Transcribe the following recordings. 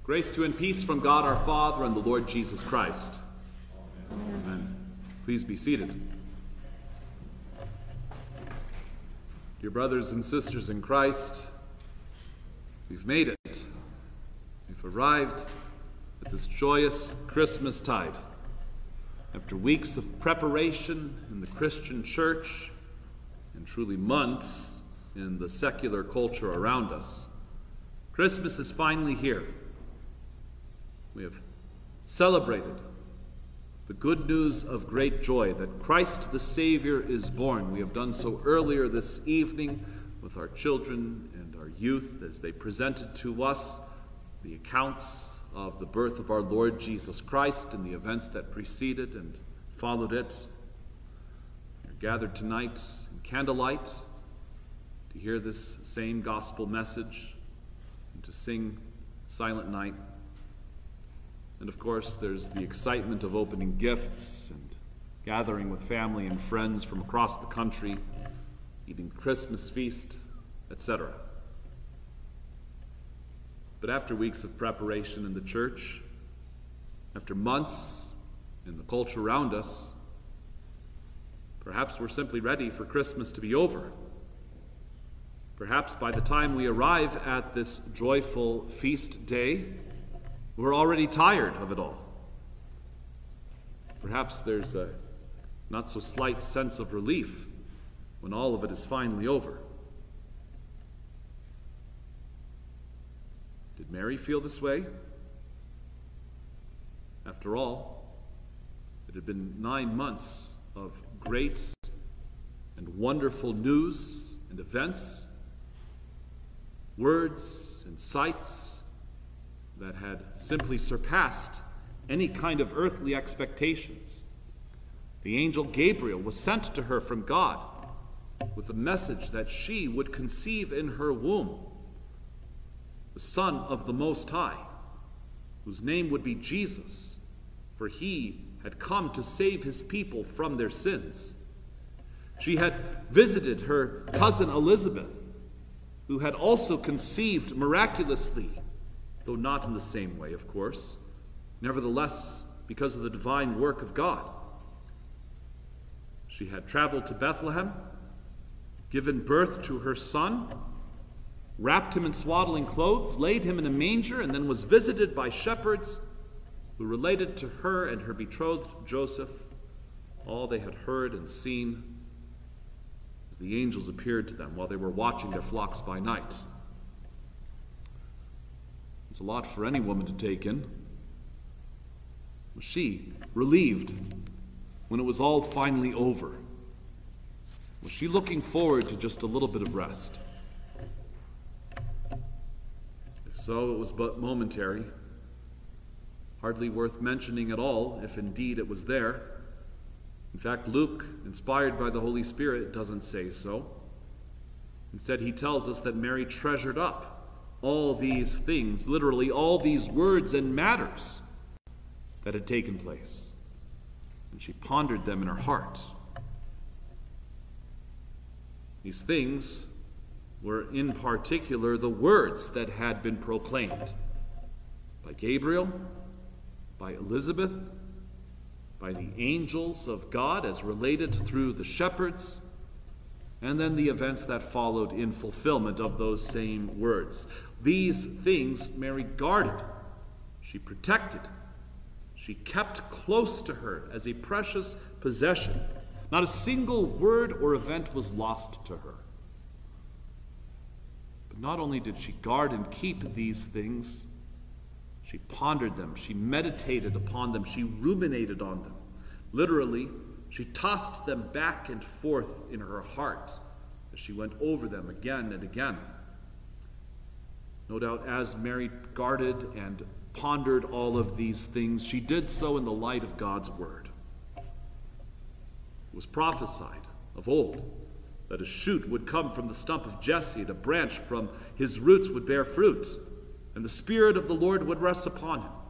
Grace to you and peace from God our Father and the Lord Jesus Christ. Amen. Please be seated. Dear brothers and sisters in Christ, we've made it. We've arrived at this joyous Christmas tide. After weeks of preparation in the Christian church and truly months in the secular culture around us, Christmas is finally here. We have celebrated the good news of great joy that Christ the Savior is born. We have done so earlier this evening with our children and our youth as they presented to us the accounts of the birth of our Lord Jesus Christ and the events that preceded and followed it. We are gathered tonight in candlelight to hear this same gospel message and to sing Silent Night. And of course, there's the excitement of opening gifts and gathering with family and friends from across the country, eating Christmas feast, etc. But after weeks of preparation in the church, after months in the culture around us, perhaps we're simply ready for Christmas to be over. Perhaps by the time we arrive at this joyful feast day, we're already tired of it all. Perhaps there's a not so slight sense of relief when all of it is finally over. Did Mary feel this way? After all, it had been 9 months of great and wonderful news and events, words and sights that had simply surpassed any kind of earthly expectations. The angel Gabriel was sent to her from God with a message that she would conceive in her womb the Son of the Most High, whose name would be Jesus, for he had come to save his people from their sins. She had visited her cousin Elizabeth, who had also conceived miraculously, though not in the same way, of course, nevertheless, because of the divine work of God. She had traveled to Bethlehem, given birth to her son, wrapped him in swaddling clothes, laid him in a manger, and then was visited by shepherds who related to her and her betrothed Joseph all they had heard and seen as the angels appeared to them while they were watching their flocks by night. It's a lot for any woman to take in. Was she relieved when it was all finally over? Was she looking forward to just a little bit of rest? If so, it was but momentary, hardly worth mentioning at all, if indeed it was there. In fact, Luke, inspired by the Holy Spirit, doesn't say so. Instead, he tells us that Mary treasured up all these things, literally all these words and matters that had taken place. And she pondered them in her heart. These things were in particular the words that had been proclaimed by Gabriel, by Elizabeth, by the angels of God as related through the shepherds, and then the events that followed in fulfillment of those same words. These things Mary guarded, she protected, she kept close to her as a precious possession. Not a single word or event was lost to her. But not only did she guard and keep these things, she pondered them, she meditated upon them, she ruminated on them. Literally, she tossed them back and forth in her heart as she went over them again and again. No doubt as Mary guarded and pondered all of these things, she did so in the light of God's word. It was prophesied of old that a shoot would come from the stump of Jesse, and a branch from his roots would bear fruit, and the Spirit of the Lord would rest upon him.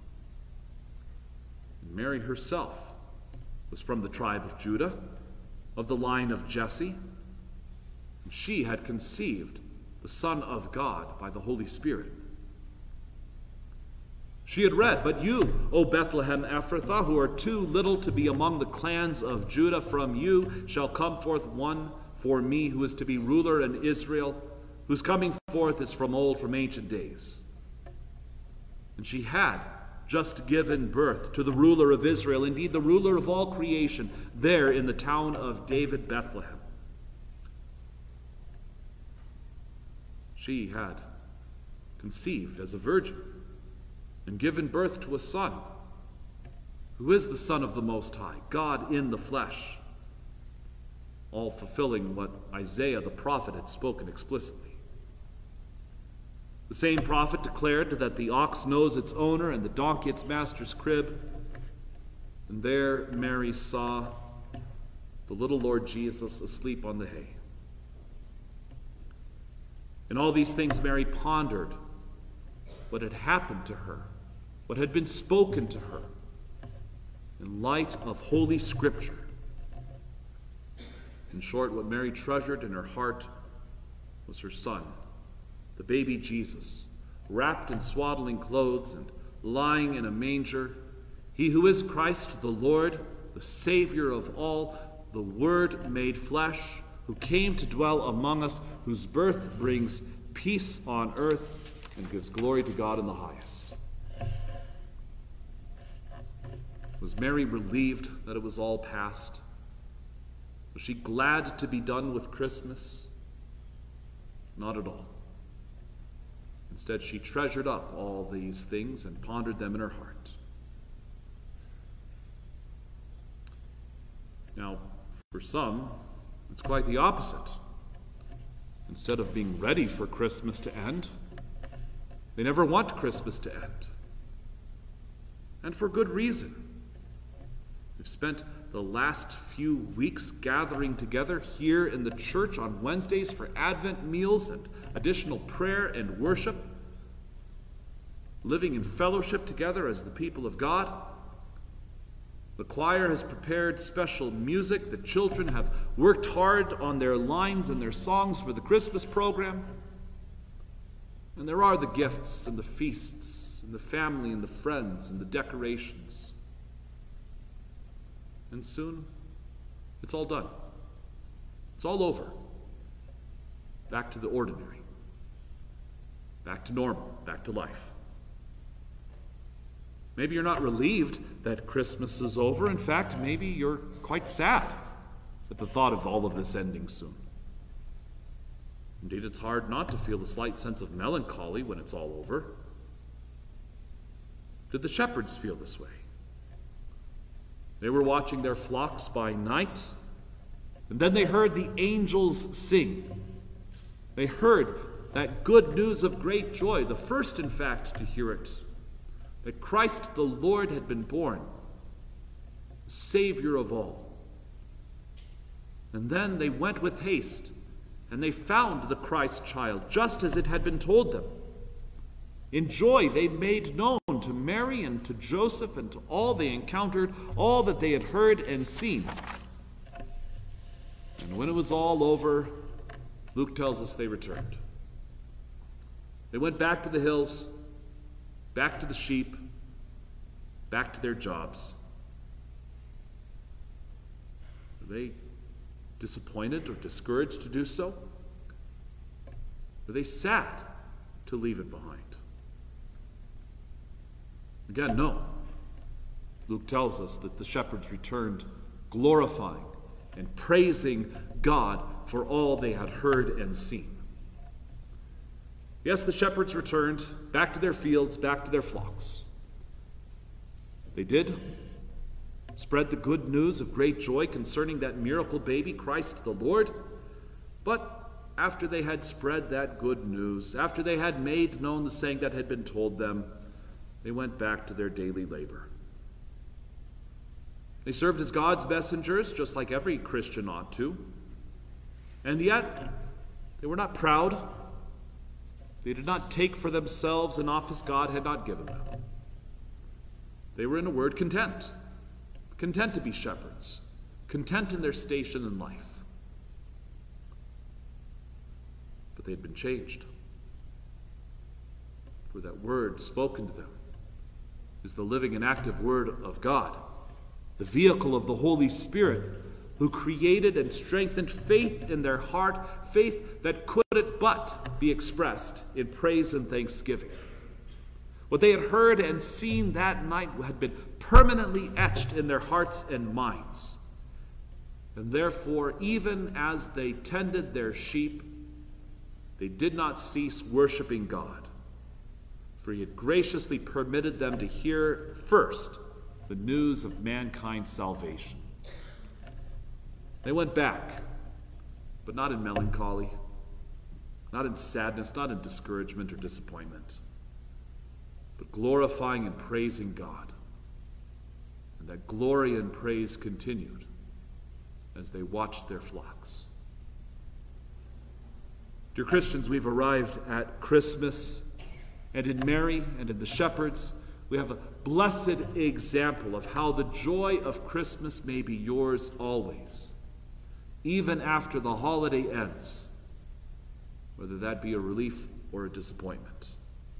And Mary herself was from the tribe of Judah, of the line of Jesse, and she had conceived the Son of God by the Holy Spirit. She had read, "But you, O Bethlehem Ephrathah, who are too little to be among the clans of Judah, from you shall come forth one for me who is to be ruler in Israel, whose coming forth is from old, from ancient days." And she had just given birth to the ruler of Israel, indeed the ruler of all creation, there in the town of David, Bethlehem. She had conceived as a virgin and given birth to a son, who is the Son of the Most High, God in the flesh, all fulfilling what Isaiah the prophet had spoken explicitly. The same prophet declared that the ox knows its owner and the donkey its master's crib. And there Mary saw the little Lord Jesus asleep on the hay. In all these things Mary pondered what had happened to her, what had been spoken to her, in light of Holy Scripture. In short, what Mary treasured in her heart was her son, the baby Jesus, wrapped in swaddling clothes and lying in a manger, he who is Christ the Lord, the Savior of all, the Word made flesh, who came to dwell among us, whose birth brings peace on earth and gives glory to God in the highest. Was Mary relieved that it was all past? Was she glad to be done with Christmas? Not at all. Instead, she treasured up all these things and pondered them in her heart. Now, for some, it's quite the opposite. Instead of being ready for Christmas to end, they never want Christmas to end. And for good reason. We've spent the last few weeks gathering together here in the church on Wednesdays for Advent meals and additional prayer and worship, living in fellowship together as the people of God. The choir has prepared special music. The children have worked hard on their lines and their songs for the Christmas program. And there are the gifts and the feasts and the family and the friends and the decorations. And soon, it's all done. It's all over. Back to the ordinary. Back to normal. Back to life. Maybe you're not relieved that Christmas is over. In fact, maybe you're quite sad at the thought of all of this ending soon. Indeed, it's hard not to feel a slight sense of melancholy when it's all over. Did the shepherds feel this way? They were watching their flocks by night, and then they heard the angels sing. They heard that good news of great joy, the first, in fact, to hear it, that Christ the Lord had been born, the Savior of all. And then they went with haste, and they found the Christ child, just as it had been told them. In joy, they made known to Mary and to Joseph and to all they encountered, all that they had heard and seen. And when it was all over, Luke tells us they returned. They went back to the hills, back to the sheep, back to their jobs. Were they disappointed or discouraged to do so? Were they sad to leave it behind? Again, no. Luke tells us that the shepherds returned glorifying and praising God for all they had heard and seen. Yes, the shepherds returned back to their fields, back to their flocks. They did spread the good news of great joy concerning that miracle baby, Christ the Lord. But after they had spread that good news, after they had made known the saying that had been told them, they went back to their daily labor. They served as God's messengers, just like every Christian ought to. And yet, they were not proud. They did not take for themselves an office God had not given them. They were, in a word, content. Content to be shepherds. Content in their station in life. But they had been changed. For that word spoken to them is the living and active Word of God, the vehicle of the Holy Spirit, who created and strengthened faith in their heart, faith that couldn't but be expressed in praise and thanksgiving. What they had heard and seen that night had been permanently etched in their hearts and minds. And therefore, even as they tended their sheep, they did not cease worshiping God, for he had graciously permitted them to hear first the news of mankind's salvation. They went back, but not in melancholy, not in sadness, not in discouragement or disappointment, but glorifying and praising God. And that glory and praise continued as they watched their flocks. Dear Christians, we've arrived at Christmas, and in Mary and in the shepherds, we have a blessed example of how the joy of Christmas may be yours always, even after the holiday ends, whether that be a relief or a disappointment.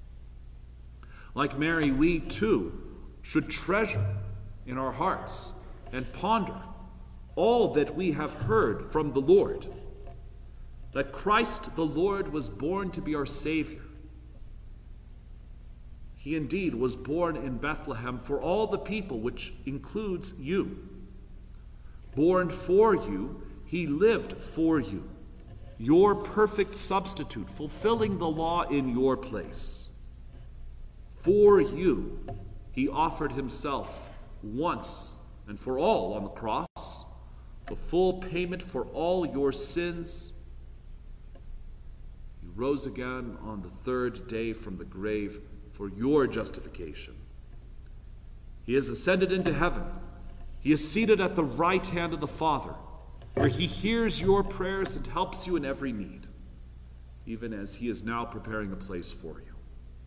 Like Mary, we too should treasure in our hearts and ponder all that we have heard from the Lord, that Christ the Lord was born to be our Savior. He indeed was born in Bethlehem for all the people, which includes you. Born for you, he lived for you, your perfect substitute, fulfilling the law in your place. For you, he offered himself once and for all on the cross, the full payment for all your sins. He rose again on the third day from the grave for your justification. He has ascended into heaven. He is seated at the right hand of the Father, where he hears your prayers and helps you in every need, even as he is now preparing a place for you.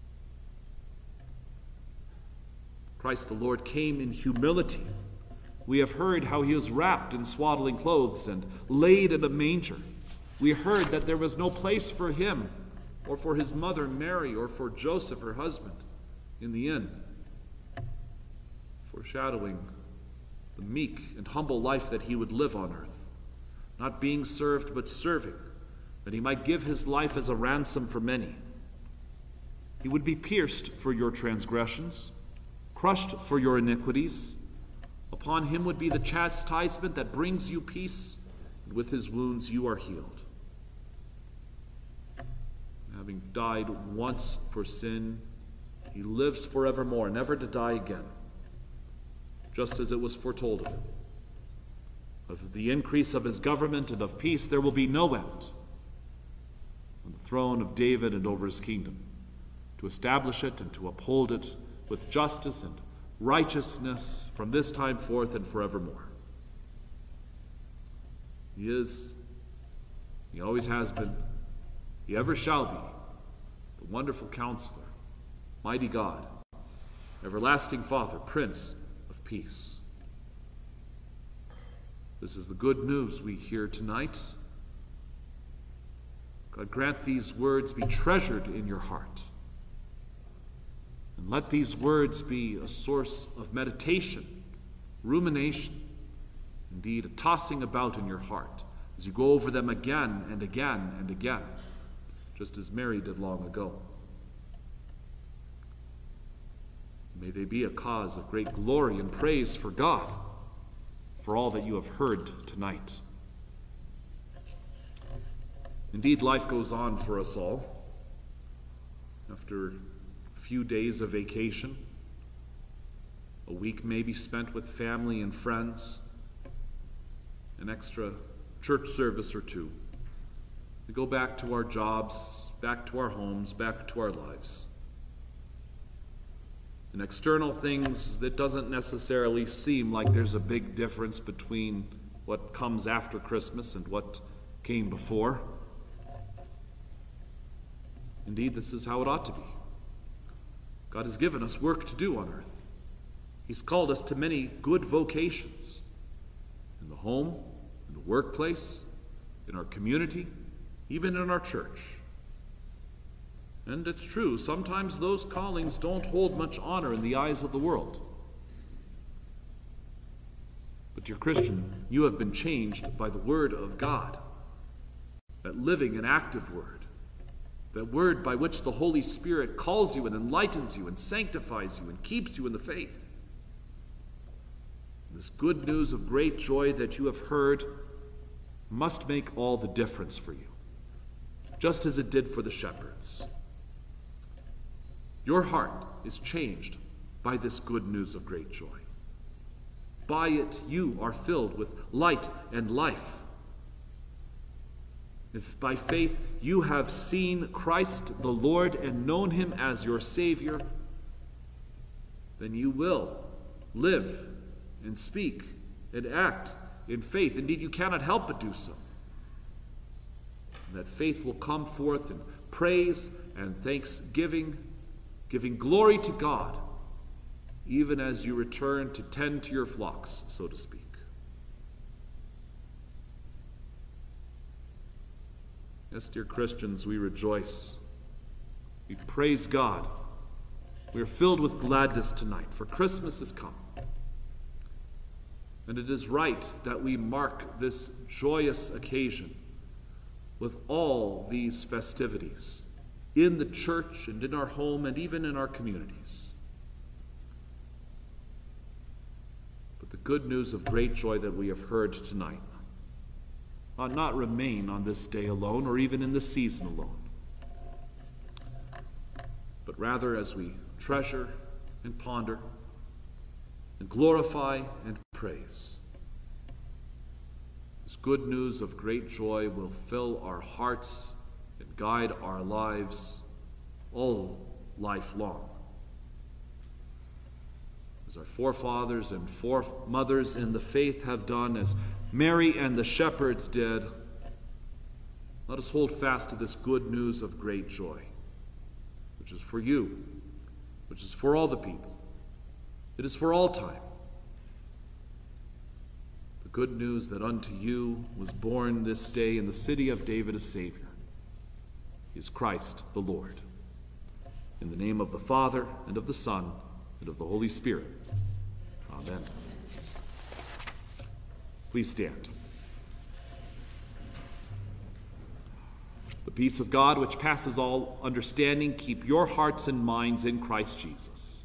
Christ the Lord came in humility. We have heard how he was wrapped in swaddling clothes and laid in a manger. We heard that there was no place for him or for his mother Mary or for Joseph, her husband, in the inn, foreshadowing the meek and humble life that he would live on earth, not being served but serving, that he might give his life as a ransom for many. He would be pierced for your transgressions, crushed for your iniquities. Upon him would be the chastisement that brings you peace, and with his wounds you are healed. Having died once for sin, he lives forevermore, never to die again, just as it was foretold of him. Of the increase of his government and of peace there will be no end, on the throne of David and over his kingdom, to establish it and to uphold it with justice and righteousness from this time forth and forevermore. He is, he always has been, he ever shall be, the wonderful Counselor, mighty God, everlasting Father, Prince of Peace. This is the good news we hear tonight. God, grant these words be treasured in your heart. And let these words be a source of meditation, rumination, indeed a tossing about in your heart as you go over them again and again and again, just as Mary did long ago. May they be a cause of great glory and praise for God, for all that you have heard tonight. Indeed, life goes on for us all. After a few days of vacation, a week maybe spent with family and friends, an extra church service or two, we go back to our jobs, back to our homes, back to our lives. In external things, it doesn't necessarily seem like there's a big difference between what comes after Christmas and what came before. Indeed, this is how it ought to be. God has given us work to do on earth. He's called us to many good vocations in the home, in the workplace, in our community, even in our church. And it's true, sometimes those callings don't hold much honor in the eyes of the world. But dear Christian, you have been changed by the Word of God, that living and active Word, that Word by which the Holy Spirit calls you and enlightens you and sanctifies you and keeps you in the faith. This good news of great joy that you have heard must make all the difference for you, just as it did for the shepherds. Your heart is changed by this good news of great joy. By it you are filled with light and life. If by faith you have seen Christ the Lord and known him as your Savior, then you will live and speak and act in faith. Indeed, you cannot help but do so. And that faith will come forth in praise and thanksgiving, giving glory to God, even as you return to tend to your flocks, so to speak. Yes, dear Christians, we rejoice. We praise God. We are filled with gladness tonight, for Christmas has come. And it is right that we mark this joyous occasion with all these festivities in the church and in our home and even in our communities. But the good news of great joy that we have heard tonight ought not remain on this day alone or even in this season alone, but rather as we treasure and ponder and glorify and praise. This good news of great joy will fill our hearts and guide our lives all life long. As our forefathers and foremothers in the faith have done, as Mary and the shepherds did, let us hold fast to this good news of great joy, which is for you, which is for all the people. It is for all time. The good news that unto you was born this day in the city of David a Savior. He is Christ the Lord. In the name of the Father, and of the Son, and of the Holy Spirit. Amen. Please stand. The peace of God, which passes all understanding, keep your hearts and minds in Christ Jesus.